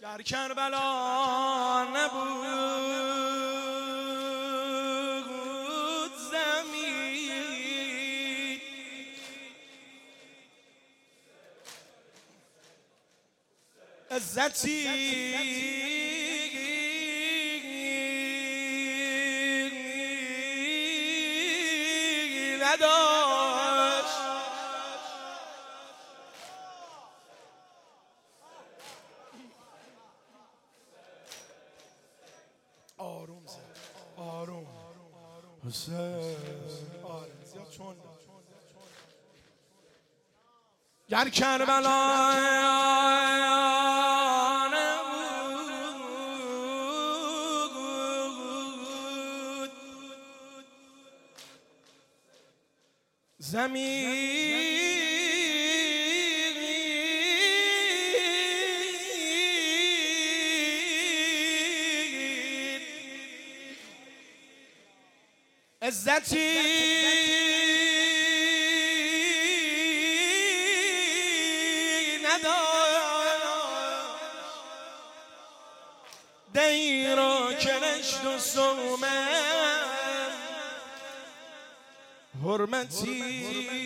گر کربلا نبود زمین عزتی نداشت. آروم زد آروم حسین آره زیاد چون گر کربلا نبود زمین عزتی نداشت. دی را کنشت و سومه حرمتی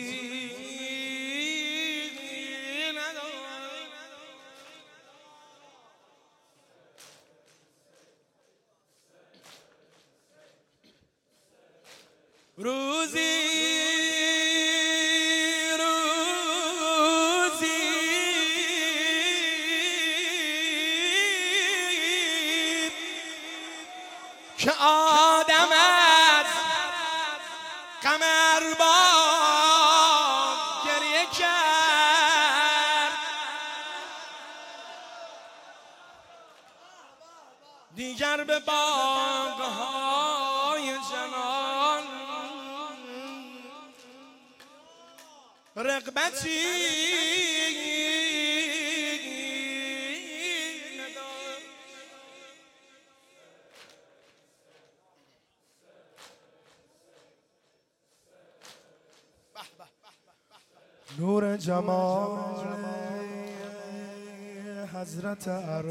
نداشت. روزی که آدم از غم ارباب گریه کرد، دیگر به باغ‌های جنان رغبتی نداشت. نور جمال حضرت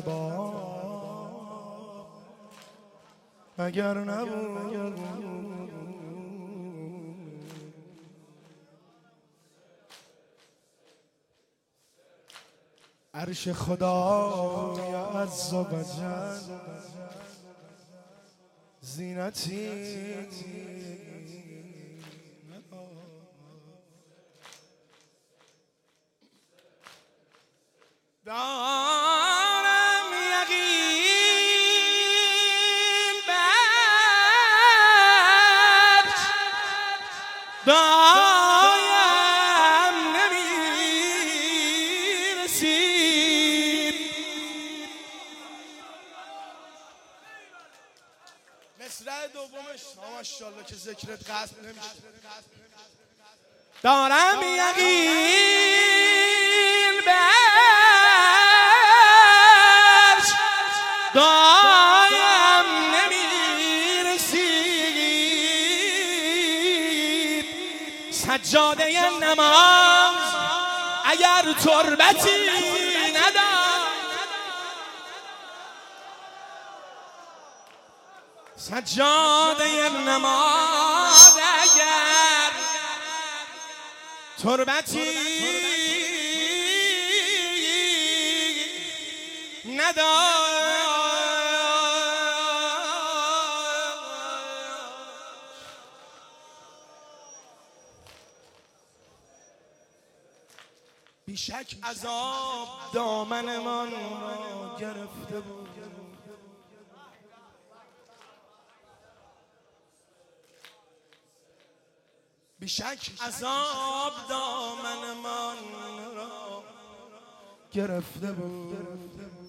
ارباب اگر نبود عرش خدای عز و جل زینتی دارم یقین بخش دایم نمیرسید. مصرع دومش ماشاءالله که ذکرت قصد نمیشه. دارم یقین بخش دایم نمیرسید. سجاده نماز اگر تربتی نداشت، سجاده نماز اگر تربتی نداشت، بیشک عذاب دامنمان را گرفته بود. بیشک عذاب دامنمان را گرفته بود.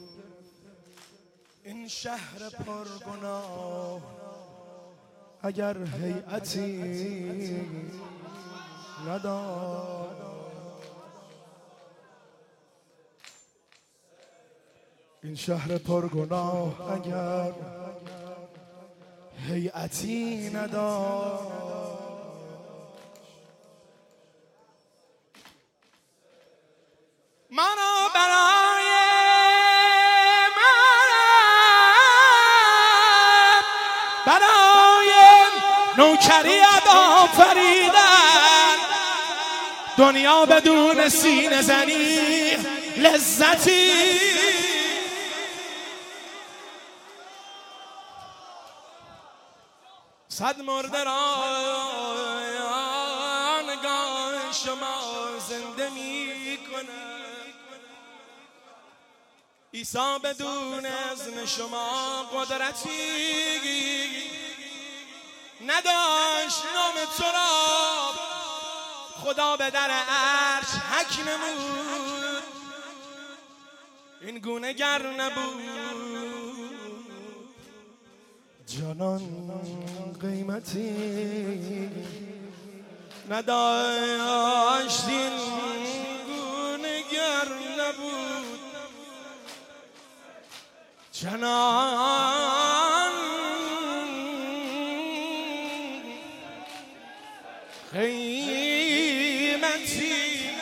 این شهر پرگناه اگر هیئتی نداشت، این شهر پرگناه اگر هیئتی نداشت، منو برای نوکری آفریدن، دنیا بدون سینه زنی لذتی. صد مرده را نگاه شما زنده می کند، عیسی بدون اذن شما قدرتی نداشت. نام تو را خدا به در عرش حک نمود، این گونه گر نبود جانان قیمتی نداشت، این گونه گر نبود جانان قیمتی.